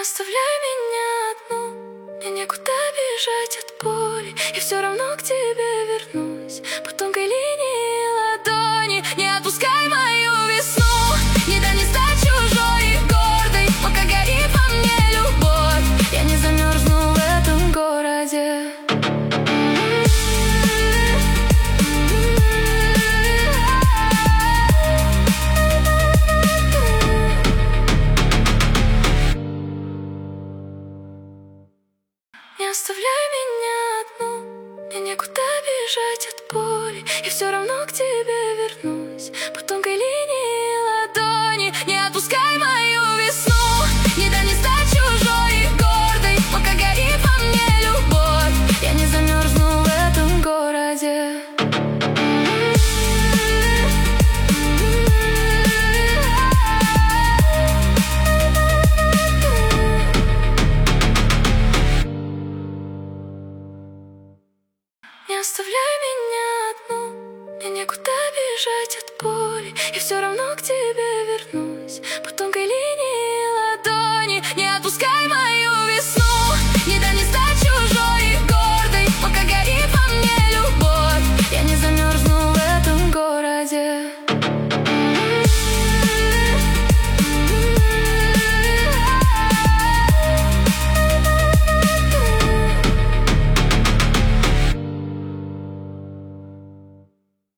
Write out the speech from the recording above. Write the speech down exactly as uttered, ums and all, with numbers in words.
оставляй меня одну, мне некуда бежать от боли. Я все равно к тебе вернусь по тонкой линии ладони. Не отпускай мою весну, не дай мне стать чужой и гордой, пока горит во мне любовь. Я не замерзну в этом городе. Не оставляй меня одну, мне некуда бежать от боли. Я все равно к тебе вернусь по тонкой линии ладони. Не отпускай мою весну, не дай мне стать чужой и гордой, пока горит во мне любовь. Я не замерзну в этом городе. Не оставляй меня одну, мне некуда бежать от боли. Я все равно к тебе вернусь по тонкой линии